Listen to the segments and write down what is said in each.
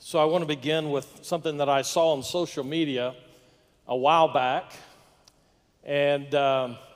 So I want to begin with something that I saw on social media a while back. And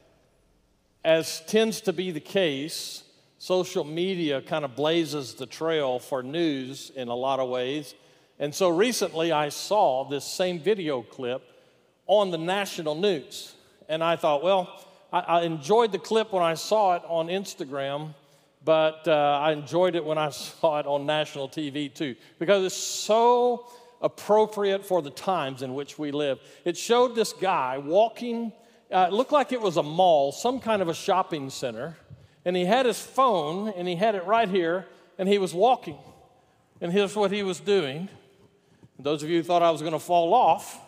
as tends to be the case, social media kind of blazes the trail for news in a lot of ways. And so recently I saw this same video clip on the national news. And I thought, well, I enjoyed the clip when I saw it on Instagram, but I enjoyed it when I saw it on national TV too, because it's so appropriate for the times in which we live. It showed this guy walking, it looked like it was a mall, some kind of a shopping center, and he had his phone, and he had it right here, and he was walking. And here's what he was doing. Those of you who thought I was going to fall off,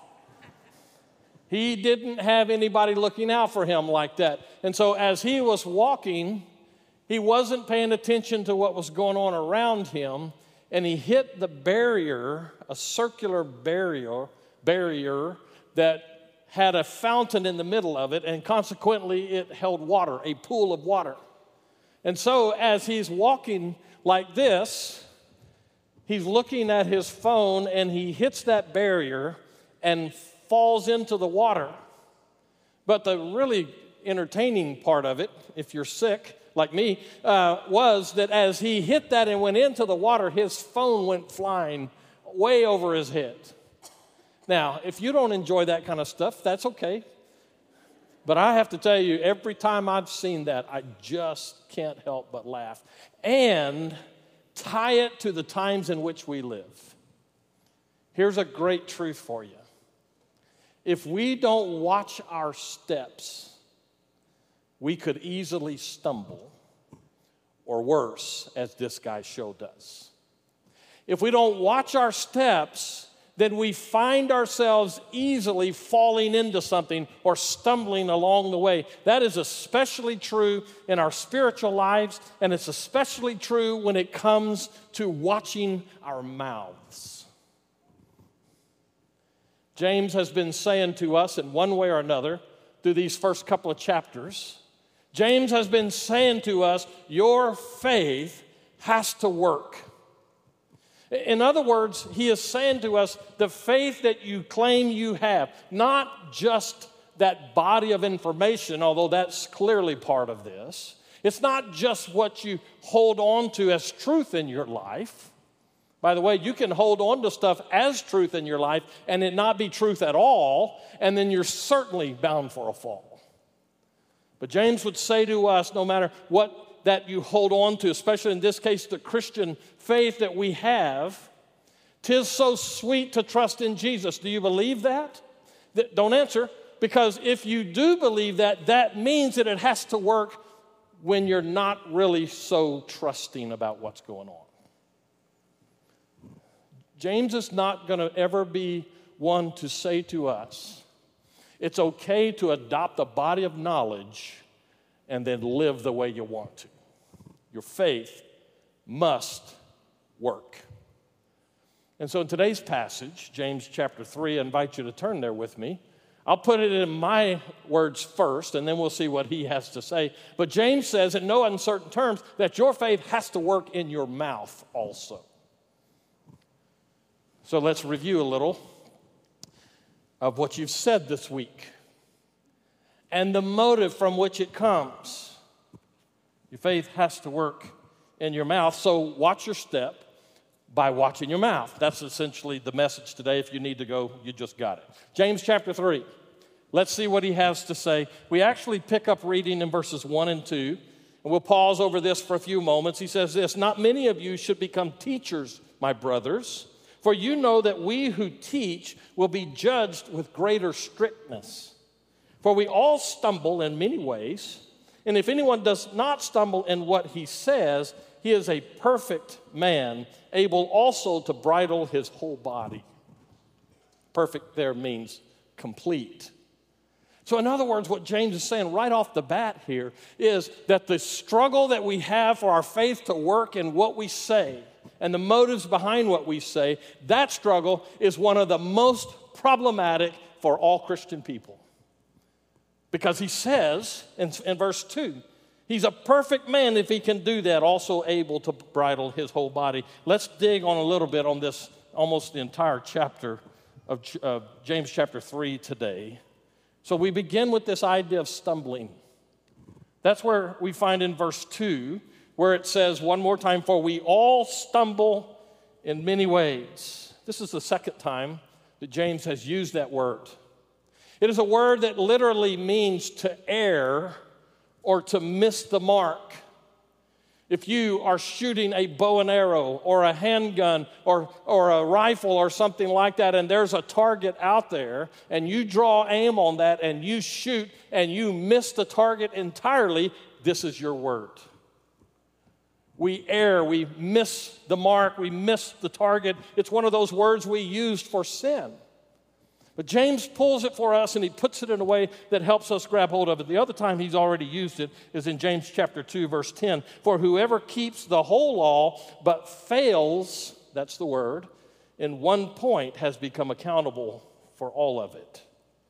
he didn't have anybody looking out for him like that. And so as he was walking, he wasn't paying attention to what was going on around him, and he hit the barrier, a circular barrier that had a fountain in the middle of it, and consequently it held water, a pool of water. And so as he's walking like this, he's looking at his phone, and he hits that barrier and falls into the water. But the really entertaining part of it, if you're sick like me, was that as he hit that and went into the water, his phone went flying way over his head. Now, if you don't enjoy that kind of stuff, that's okay. But I have to tell you, every time I've seen that, I just can't help but laugh. And tie it to the times in which we live. Here's a great truth for you. If we don't watch our steps, we could easily stumble, or worse, as this guy showed us. If we don't watch our steps, then we find ourselves easily falling into something or stumbling along the way. That is especially true in our spiritual lives, and it's especially true when it comes to watching our mouths. James has been saying to us in one way or another through these first couple of chapters, James has been saying to us, your faith has to work. In other words, he is saying to us, the faith that you claim you have, not just that body of information, although that's clearly part of this. It's not just what you hold on to as truth in your life. By the way, you can hold on to stuff as truth in your life and it not be truth at all, and then you're certainly bound for a fall. But James would say to us, no matter what that you hold on to, especially in this case, the Christian faith that we have, 'tis so sweet to trust in Jesus. Do you believe that? Don't answer, because if you do believe that, that means that it has to work when you're not really so trusting about what's going on. James is not going to ever be one to say to us, it's okay to adopt a body of knowledge and then live the way you want to. Your faith must work. And so in today's passage, James chapter 3, I invite you to turn there with me. I'll put it in my words first, and then we'll see what he has to say. But James says in no uncertain terms that your faith has to work in your mouth also. So let's review a little of what you've said this week and the motive from which it comes. Your faith has to work in your mouth, so watch your step by watching your mouth. That's essentially the message today. If you need to go, you just got it. James chapter 3. Let's see what he has to say. We actually pick up reading in verses 1 and 2, and we'll pause over this for a few moments. He says this, not many of you should become teachers, my brothers, for you know that we who teach will be judged with greater strictness. For we all stumble in many ways, and if anyone does not stumble in what he says, he is a perfect man, able also to bridle his whole body. Perfect there means complete. So in other words, what James is saying right off the bat here is that the struggle that we have for our faith to work in what we say and the motives behind what we say, that struggle is one of the most problematic for all Christian people. Because he says in verse 2, He's a perfect man if he can do that, also able to bridle his whole body. Let's dig on a little bit on this, almost the entire chapter of James chapter 3 today. So we begin with this idea of stumbling. That's where we find in verse 2, where it says one more time, for we all stumble in many ways. This is the second time that James has used that word. It is a word that literally means to err or to miss the mark. If you are shooting a bow and arrow or a handgun or a rifle or something like that, and there's a target out there, and you draw aim on that and you shoot and you miss the target entirely, this is your word. We err, we miss the mark, we miss the target. It's one of those words we used for sin. But James pulls it for us and he puts it in a way that helps us grab hold of it. The other time he's already used it is in James chapter 2, verse 10. For whoever keeps the whole law but fails, that's the word, in one point has become accountable for all of it.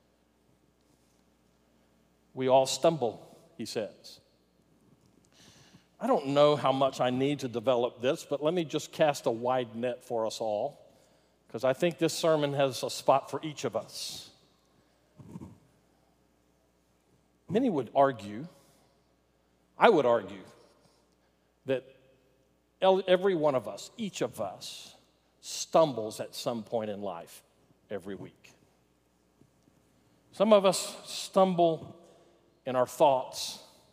We all stumble, he says. I don't know how much I need to develop this, but let me just cast a wide net for us all, because I think this sermon has a spot for each of us. Many would argue, I would argue, that every one of us, each of us, stumbles at some point in life every week. Some of us stumble in our thoughts.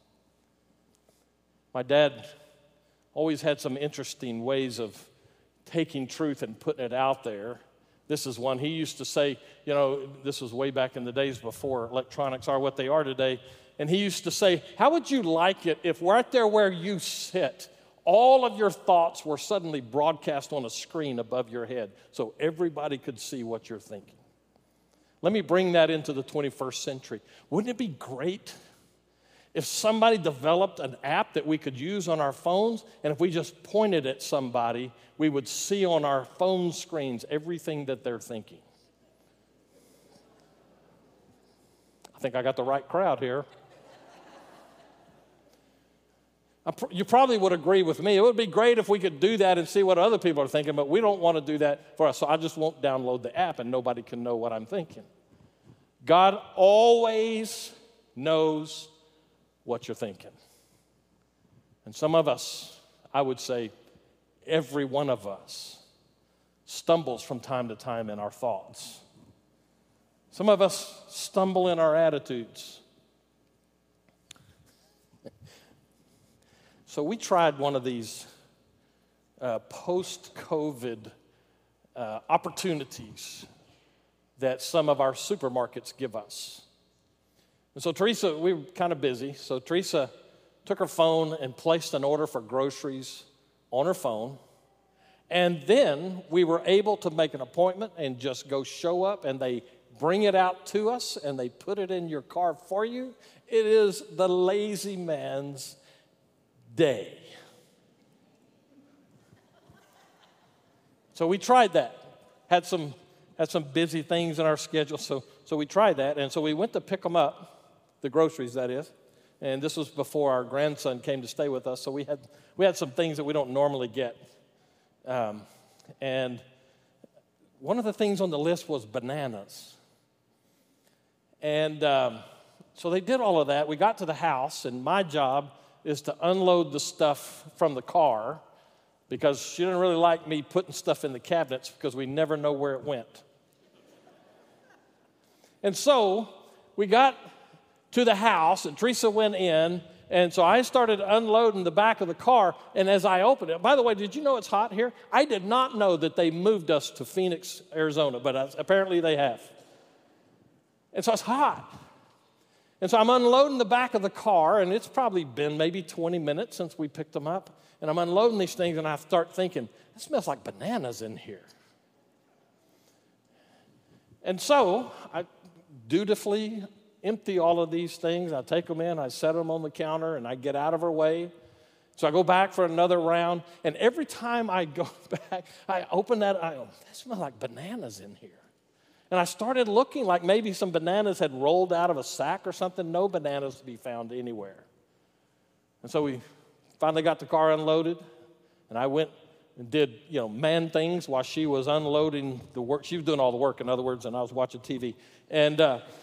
My dad always had some interesting ways of taking truth and putting it out there. This is one. He used to say, this was way back in the days before electronics are what they are today. And he used to say, how would you like it if right there where you sit, all of your thoughts were suddenly broadcast on a screen above your head so everybody could see what you're thinking? Let me bring that into the 21st century. Wouldn't it be great if somebody developed an app that we could use on our phones, and if we just pointed at somebody, we would see on our phone screens everything that they're thinking? I think I got the right crowd here. You probably would agree with me. It would be great if we could do that and see what other people are thinking, but we don't want to do that for us, so I just won't download the app and nobody can know what I'm thinking. God always knows what you're thinking. And some of us, I would say every one of us, stumbles from time to time in our thoughts. Some of us stumble in our attitudes. So we tried one of these post-COVID opportunities that some of our supermarkets give us. And so Teresa, we were kind of busy, so Teresa took her phone and placed an order for groceries on her phone. And then we were able to make an appointment and just go show up, and they bring it out to us and they put it in your car for you. It is the lazy man's day. So we tried that. Had some busy things in our schedule, so we tried that. And so we went to pick them up. The groceries, that is. And this was before our grandson came to stay with us, so we had some things that we don't normally get. And one of the things on the list was bananas. And so they did all of that. We got to the house, and my job is to unload the stuff from the car because she didn't really like me putting stuff in the cabinets because we never know where it went. And so we got to the house, and Teresa went in, and so I started unloading the back of the car, and as I opened it, by the way, did you know it's hot here? I did not know that they moved us to Phoenix, Arizona, but apparently they have. And so it's hot. And so I'm unloading the back of the car, and it's probably been maybe 20 minutes since we picked them up, and I'm unloading these things, and I start thinking, it smells like bananas in here. And so I dutifully empty all of these things. I take them in, I set them on the counter, and I get out of her way. So I go back for another round, and every time I go back, I open that, I go, that smells like bananas in here. And I started looking like maybe some bananas had rolled out of a sack or something. No bananas to be found anywhere. And so we finally got the car unloaded, and I went and did, man things while she was unloading the work. She was doing all the work, in other words, and I was watching TV. And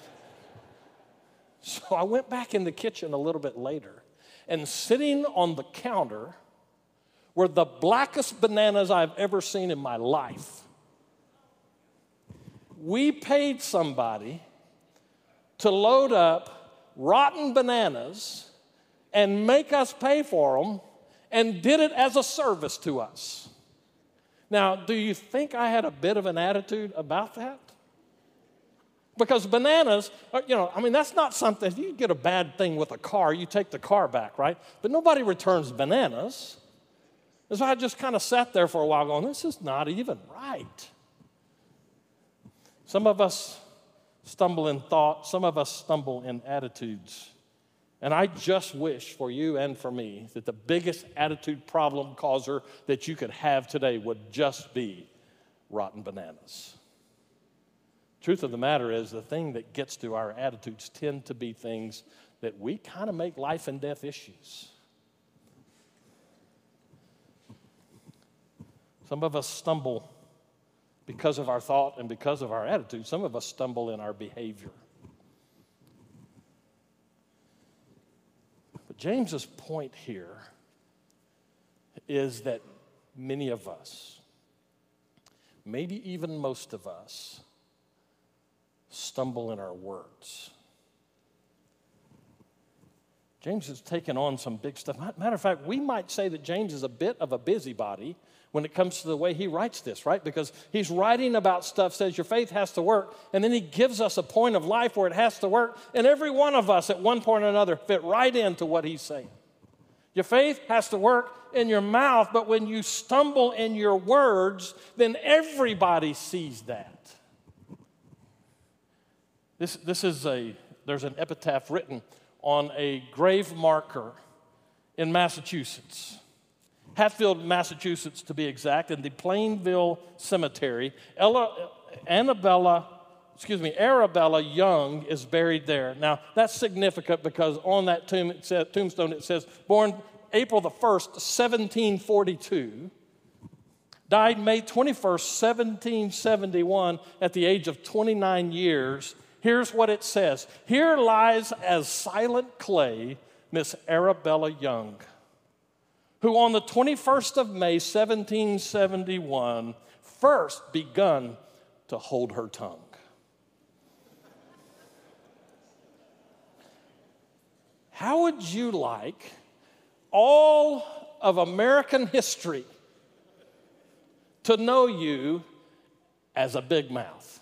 so I went back in the kitchen a little bit later, and sitting on the counter were the blackest bananas I've ever seen in my life. We paid somebody to load up rotten bananas and make us pay for them, and did it as a service to us. Now, do you think I had a bit of an attitude about that? Because bananas, that's not something, if you get a bad thing with a car, you take the car back, right? But nobody returns bananas. And so I just kind of sat there for a while going, this is not even right. Some of us stumble in thought, some of us stumble in attitudes. And I just wish for you and for me that the biggest attitude problem causer that you could have today would just be rotten bananas. Truth of the matter is, the thing that gets to our attitudes tend to be things that we kind of make life and death issues. Some of us stumble because of our thought and because of our attitude. Some of us stumble in our behavior. But James's point here is that many of us, maybe even most of us, stumble in our words. James has taken on some big stuff. Matter of fact, we might say that James is a bit of a busybody when it comes to the way he writes this, right? Because he's writing about stuff, says your faith has to work, and then he gives us a point of life where it has to work, and every one of us at one point or another fit right into what he's saying. Your faith has to work in your mouth, but when you stumble in your words, then everybody sees that. There's an epitaph written on a grave marker in Massachusetts. Hatfield, Massachusetts, to be exact, in the Plainville Cemetery. Arabella Young is buried there. Now, that's significant because on that tombstone it says, born April the 1st, 1742, died May 21st, 1771, at the age of 29 years. Here's what it says. Here lies as silent clay Miss Arabella Young, who on the 21st of May, 1771, first begun to hold her tongue. How would you like all of American history to know you as a big mouth?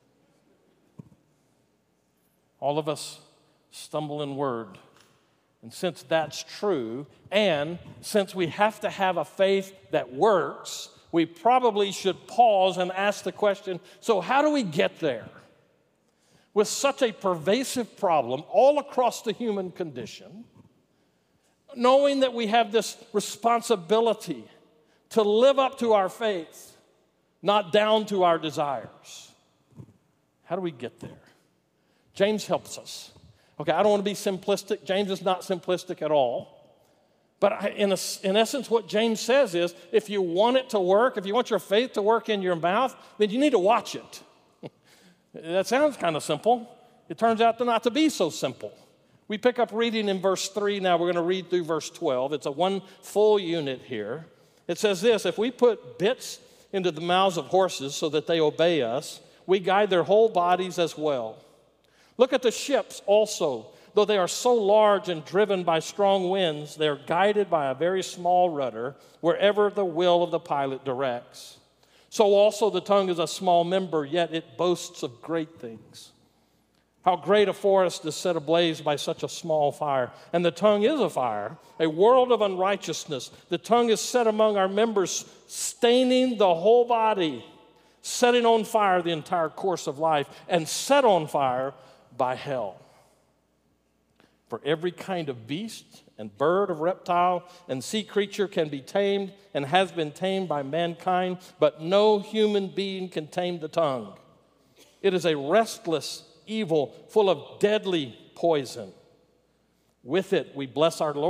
All of us stumble in word. And since that's true, and since we have to have a faith that works, we probably should pause and ask the question, so how do we get there? With such a pervasive problem all across the human condition, knowing that we have this responsibility to live up to our faith, not down to our desires. How do we get there? James helps us. Okay, I don't want to be simplistic. James is not simplistic at all. But in essence, what James says is, if you want it to work, if you want your faith to work in your mouth, then you need to watch it. That sounds kind of simple. It turns out not to be so simple. We pick up reading in verse 3 now. We're going to read through verse 12. It's a one full unit here. It says this, if we put bits into the mouths of horses so that they obey us, we guide their whole bodies as well. Look at the ships also. Though they are so large and driven by strong winds, they are guided by a very small rudder wherever the will of the pilot directs. So also the tongue is a small member, yet it boasts of great things. How great a forest is set ablaze by such a small fire. And the tongue is a fire, a world of unrighteousness. The tongue is set among our members, staining the whole body, setting on fire the entire course of life, and set on fire by hell. For every kind of beast and bird of reptile and sea creature can be tamed and has been tamed by mankind, but no human being can tame the tongue. It is a restless evil full of deadly poison. With it we bless our Lord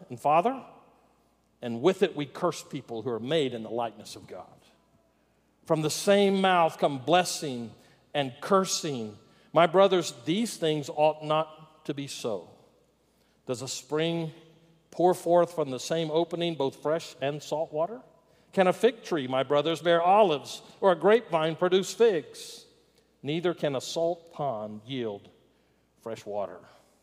and Father, and with it we curse people who are made in the likeness of God. From the same mouth come blessing and cursing. My brothers, these things ought not to be so. Does a spring pour forth from the same opening both fresh and salt water? Can a fig tree, my brothers, bear olives, or a grapevine produce figs? Neither can a salt pond yield fresh water.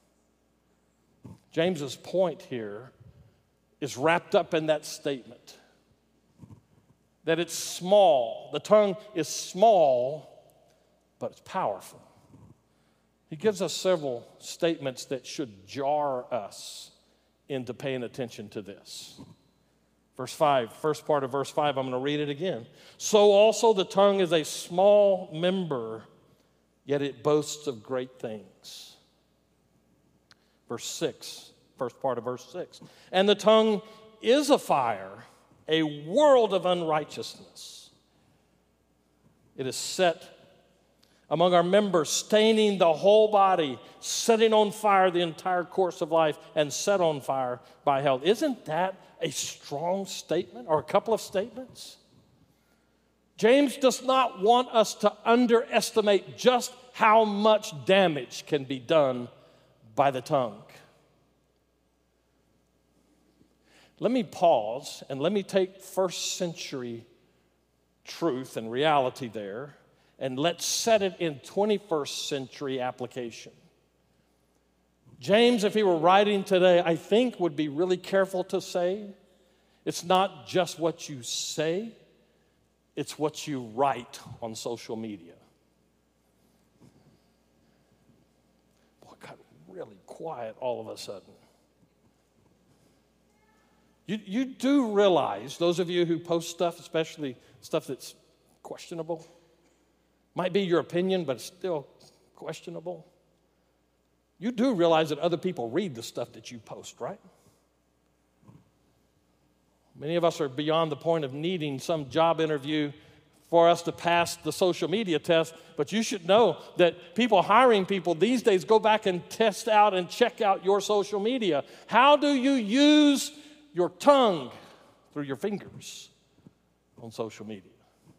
James's point here is wrapped up in that statement that it's small. The tongue is small, but it's powerful. He gives us several statements that should jar us into paying attention to this. Verse 5, first part of verse 5, I'm going to read it again. So also the tongue is a small member, yet it boasts of great things. Verse 6, first part of verse 6. And the tongue is a fire, a world of unrighteousness. It is set among our members, staining the whole body, setting on fire the entire course of life, and set on fire by hell. Isn't that a strong statement, or a couple of statements? James does not want us to underestimate just how much damage can be done by the tongue. Let me pause and let me take first century truth and reality there, and let's set it in 21st century application. James, if he were writing today, I think would be really careful to say, it's not just what you say, it's what you write on social media. Boy, it got really quiet all of a sudden. You do realize, those of you who post stuff, especially stuff that's questionable, might be your opinion, but it's still questionable. You do realize that other people read the stuff that you post, right? Many of us are beyond the point of needing some job interview for us to pass the social media test, but you should know that people hiring people these days go back and test out and check out your social media. How do you use your tongue through your fingers on social media?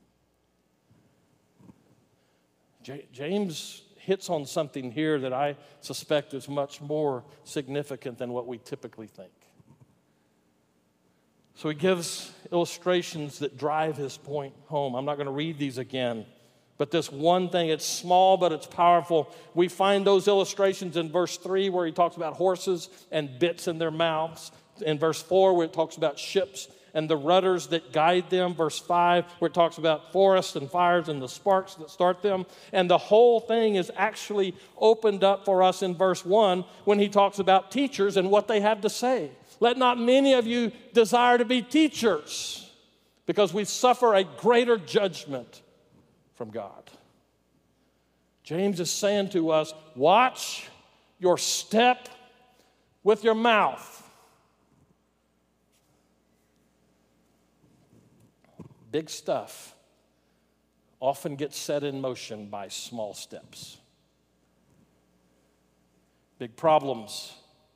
James hits on something here that I suspect is much more significant than what we typically think. So he gives illustrations that drive his point home. I'm not going to read these again, but this one thing, it's small, but it's powerful. We find those illustrations in verse 3 where he talks about horses and bits in their mouths. In verse 4 where it talks about ships and the rudders that guide them. Verse 5 where it talks about forests and fires and the sparks that start them. And the whole thing is actually opened up for us in verse 1 when he talks about teachers and what they have to say. Let not many of you desire to be teachers, because we suffer a greater judgment from God. James is saying to us, watch your step with your mouth. Big stuff often gets set in motion by small steps. Big problems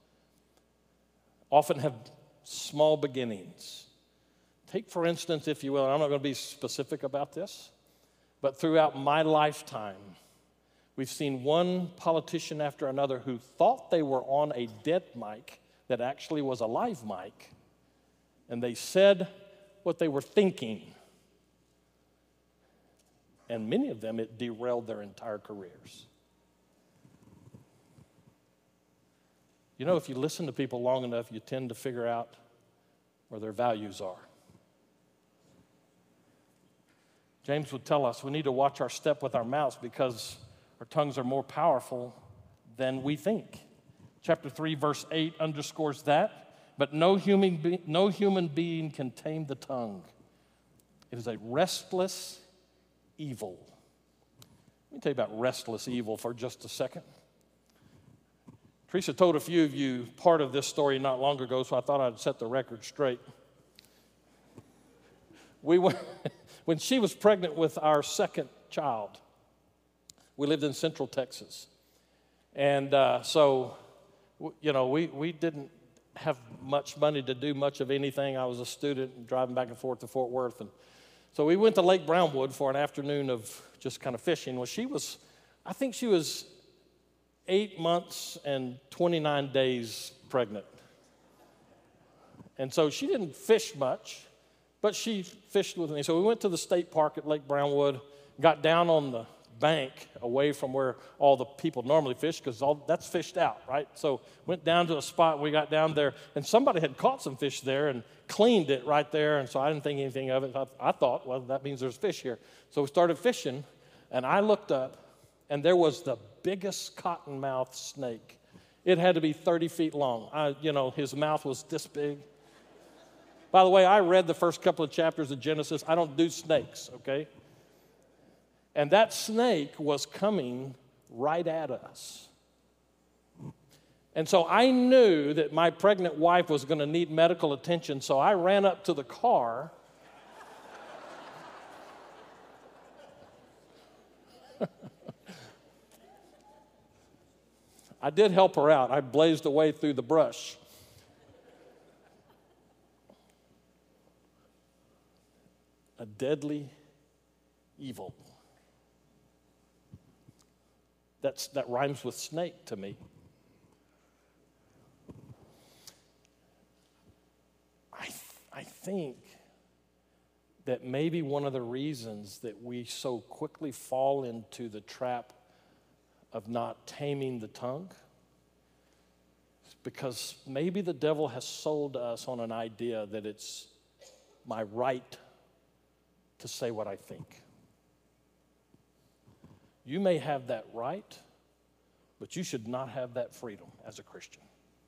often have small beginnings. Take, for instance, if you will, and I'm not going to be specific about this, but throughout my lifetime, we've seen one politician after another who thought they were on a dead mic that actually was a live mic, and they said what they were thinking. And many of them, it derailed their entire careers. You know, if you listen to people long enough, you tend to figure out where their values are. James would tell us we need to watch our step with our mouths because our tongues are more powerful than we think. Chapter 3, verse 8 underscores that. But no human being can tame the tongue. It is a restless evil. Let me tell you about restless evil for just a second. Teresa told a few of you part of this story not long ago, so I thought I'd set the record straight. When she was pregnant with our second child, we lived in Central Texas. And so, we didn't have much money to do much of anything. I was a student driving back and forth to Fort Worth. And so we went to Lake Brownwood for an afternoon of just kind of fishing. Well, I think she was 8 months and 29 days pregnant. And so she didn't fish much, but she fished with me. So we went to the state park at Lake Brownwood, got down on the bank away from where all the people normally fish, because that's fished out, right? So went down to a spot, we got down there, and somebody had caught some fish there and cleaned it right there, and so I didn't think anything of it. I thought, well, that means there's fish here. So we started fishing, and I looked up, and there was the biggest cottonmouth snake. It had to be 30 feet long. His mouth was this big. By the way, I read the first couple of chapters of Genesis. I don't do snakes, okay? And that snake was coming right at us. And so I knew that my pregnant wife was going to need medical attention, so I ran up to the car. I did help her out. I blazed away through the brush. A deadly evil. That rhymes with snake to me. I think that maybe one of the reasons that we so quickly fall into the trap of not taming the tongue is because maybe the devil has sold us on an idea that it's my right to say what I think. You may have that right, but you should not have that freedom as a Christian.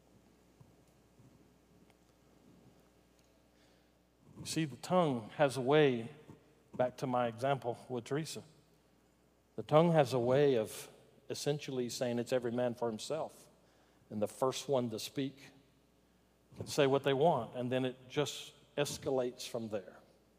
You see, the tongue has a way, back to my example with Teresa, the tongue has a way of essentially saying it's every man for himself. And the first one to speak can say what they want, and then it just escalates from there.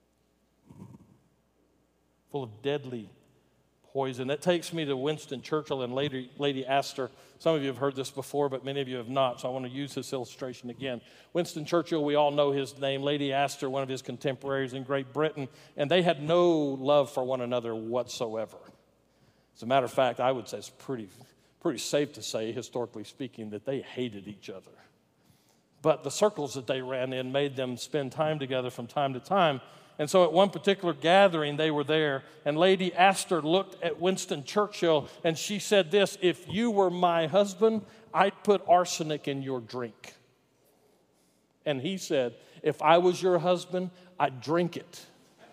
Full of deadly poison. That takes me to Winston Churchill and Lady Astor. Some of you have heard this before, but many of you have not, so I want to use this illustration again. Winston Churchill, we all know his name. Lady Astor, one of his contemporaries in Great Britain, and they had no love for one another whatsoever. As a matter of fact, I would say it's pretty safe to say, historically speaking, that they hated each other. But the circles that they ran in made them spend time together from time to time. And so at one particular gathering, they were there, and Lady Astor looked at Winston Churchill, and she said this: "If you were my husband, I'd put arsenic in your drink." And he said, "If I was your husband, I'd drink it."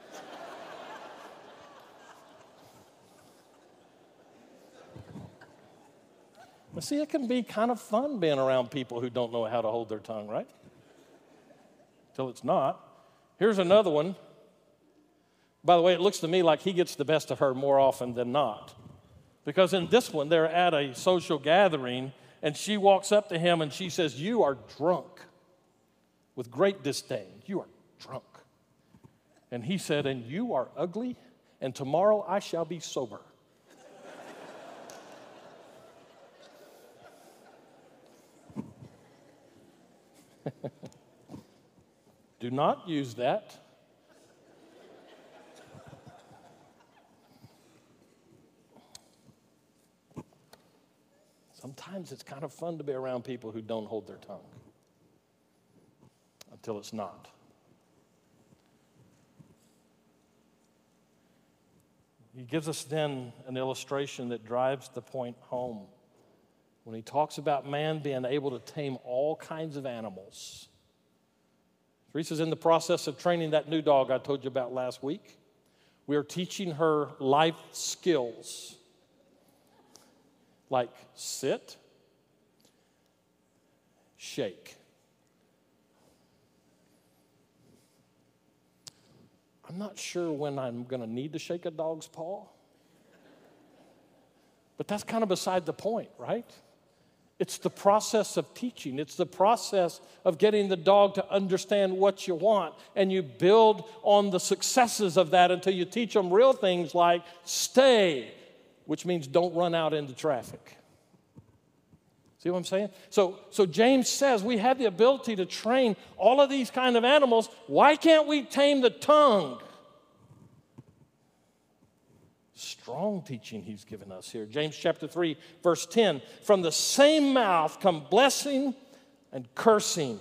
But see, it can be kind of fun being around people who don't know how to hold their tongue, right? Till it's not. Here's another one. By the way, it looks to me like he gets the best of her more often than not. Because in this one, they're at a social gathering, and she walks up to him and she says, "You are drunk," with great disdain. "You are drunk." And he said, "And you are ugly, and tomorrow I shall be sober." Do not use that. Sometimes it's kind of fun to be around people who don't hold their tongue until it's not. He gives us then an illustration that drives the point home when he talks about man being able to tame all kinds of animals. Teresa's in the process of training that new dog I told you about last week. We are teaching her life skills like sit, shake. I'm not sure when I'm going to need to shake a dog's paw, but that's kind of beside the point, right? It's the process of teaching. It's the process of getting the dog to understand what you want, and you build on the successes of that until you teach them real things like stay, which means don't run out into traffic. See what I'm saying? So James says we have the ability to train all of these kind of animals. Why can't we tame the tongue? Strong teaching he's given us here. James chapter 3, verse 10. From the same mouth come blessing and cursing.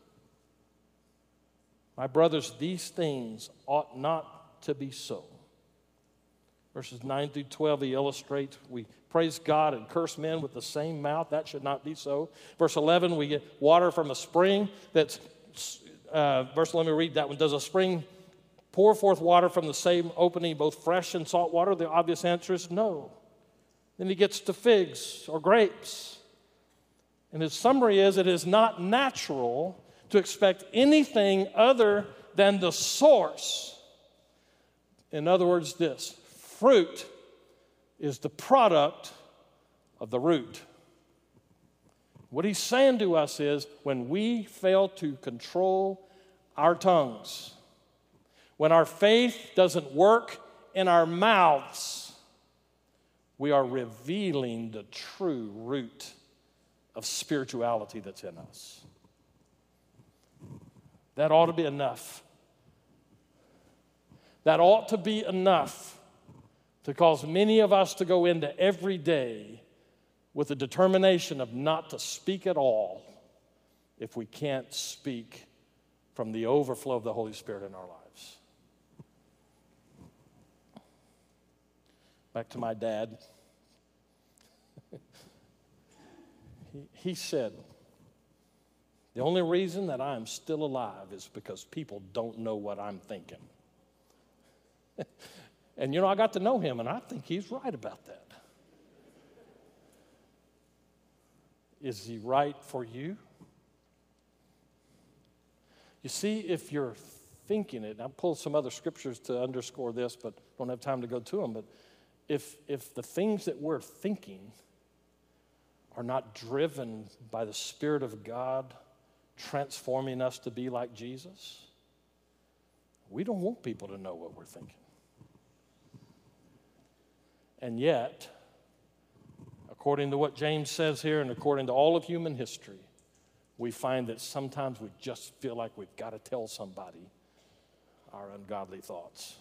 My brothers, these things ought not to be so. Verses 9 through 12, he illustrates we praise God and curse men with the same mouth. That should not be so. Verse 11, we get water from a spring. Let me read that one. Does a spring pour forth water from the same opening, both fresh and salt water? The obvious answer is no. Then he gets to figs or grapes. And his summary is it is not natural to expect anything other than the source. In other words, this fruit is the product of the root. What he's saying to us is when we fail to control our tongues, when our faith doesn't work in our mouths, we are revealing the true root of spirituality that's in us. That ought to be enough. That ought to be enough to cause many of us to go into every day with the determination of not to speak at all if we can't speak from the overflow of the Holy Spirit in our lives. Back to my dad. He said, the only reason that I'm still alive is because people don't know what I'm thinking. And I got to know him, and I think he's right about that. Is he right for you? You see, if you're thinking it, and I pulled some other scriptures to underscore this, but don't have time to go to them, but if the things that we're thinking are not driven by the Spirit of God transforming us to be like Jesus, we don't want people to know what we're thinking. And yet, according to what James says here and according to all of human history, we find that sometimes we just feel like we've got to tell somebody our ungodly thoughts.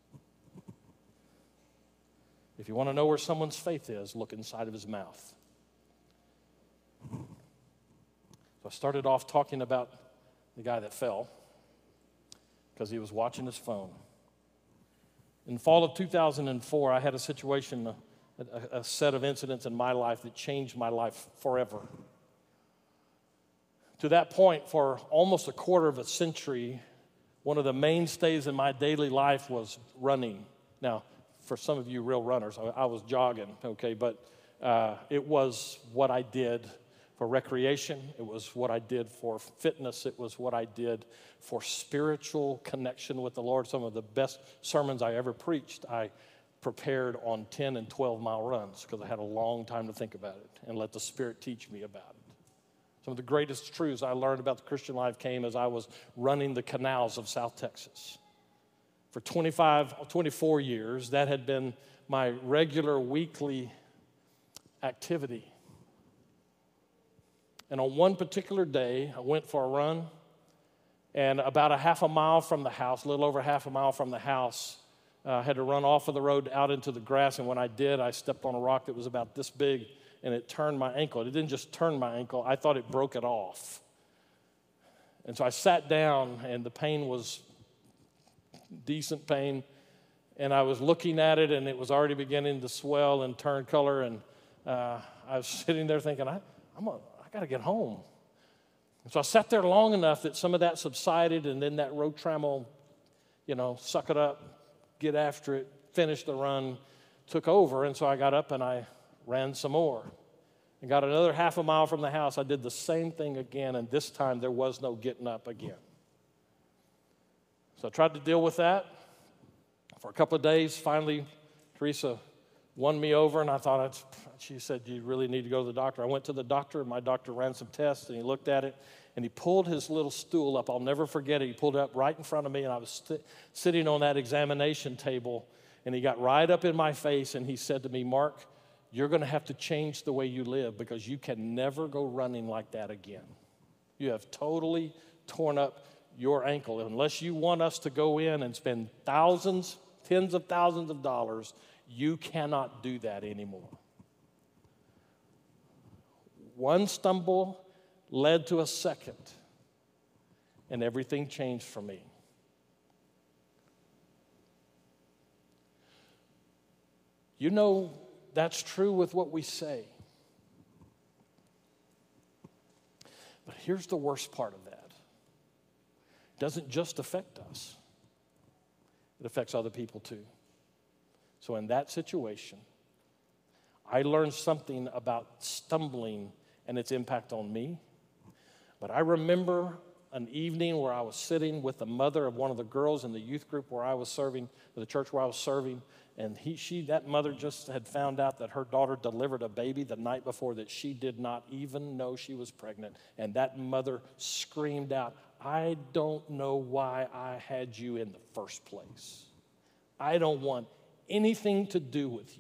If you want to know where someone's faith is, look inside of his mouth. So I started off talking about the guy that fell because he was watching his phone. In the fall of 2004, I had a situation, a set of incidents in my life that changed my life forever. To that point, for almost a quarter of a century, one of the mainstays in my daily life was running. Now, for some of you real runners, I was jogging, okay, but it was what I did for recreation. It was what I did for fitness. It was what I did for spiritual connection with the Lord. Some of the best sermons I ever preached, I prepared on 10 and 12-mile runs because I had a long time to think about it and let the Spirit teach me about it. Some of the greatest truths I learned about the Christian life came as I was running the canals of South Texas. For 24 years, that had been my regular weekly activity. And on one particular day, I went for a run, and about a half a mile from the house, a little over half a mile from the house, I had to run off of the road out into the grass, and when I did, I stepped on a rock that was about this big, and it turned my ankle. It didn't just turn my ankle, I thought it broke it off. And so I sat down, and the pain was decent pain, and I was looking at it, and it was already beginning to swell and turn color, and I was sitting there thinking, I got to get home. And so I sat there long enough that some of that subsided, and then that road trammel, suck it up, get after it, finish the run, took over, and so I got up and I ran some more. And got another half a mile from the house. I did the same thing again, and this time there was no getting up again. So I tried to deal with that for a couple of days. Finally, Teresa won me over, and I thought, she said, you really need to go to the doctor. I went to the doctor, and my doctor ran some tests, and he looked at it, and he pulled his little stool up. I'll never forget it. He pulled it up right in front of me, and I was sitting on that examination table, and he got right up in my face, and he said to me, Mark, you're going to have to change the way you live because you can never go running like that again. You have totally torn up your ankle. Unless you want us to go in and spend thousands, tens of thousands of dollars, you cannot do that anymore. One stumble led to a second, and everything changed for me. You know, that's true with what we say. But here's the worst part of that. It doesn't just affect us. It affects other people too. So in that situation, I learned something about stumbling and its impact on me. But I remember an evening where I was sitting with the mother of one of the girls in the youth group where I was serving, the church where I was serving, and that mother just had found out that her daughter delivered a baby the night before that she did not even know she was pregnant. And that mother screamed out, "I don't know why I had you in the first place. I don't want anything to do with you."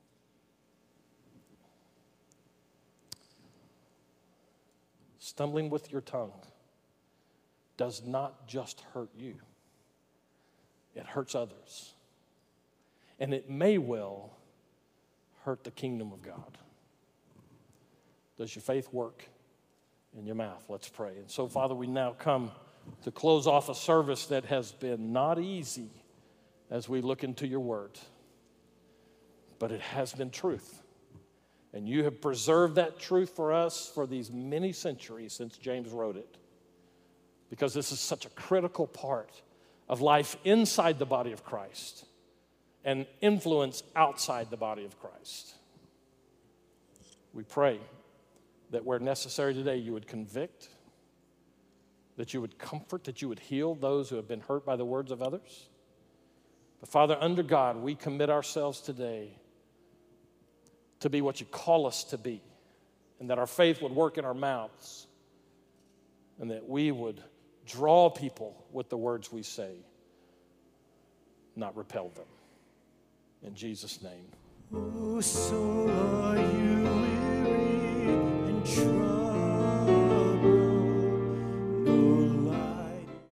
Stumbling with your tongue does not just hurt you. It hurts others. And it may well hurt the kingdom of God. Does your faith work in your mouth? Let's pray. And so, Father, we now come to close off a service that has been not easy as we look into your word. But it has been truth. And you have preserved that truth for us for these many centuries since James wrote it. Because this is such a critical part of life inside the body of Christ and influence outside the body of Christ. We pray that where necessary today, you would convict, that you would comfort, that you would heal those who have been hurt by the words of others. But Father, under God, we commit ourselves today to be what you call us to be, and that our faith would work in our mouths, and that we would draw people with the words we say, not repel them. In Jesus' name. Oh, so are you.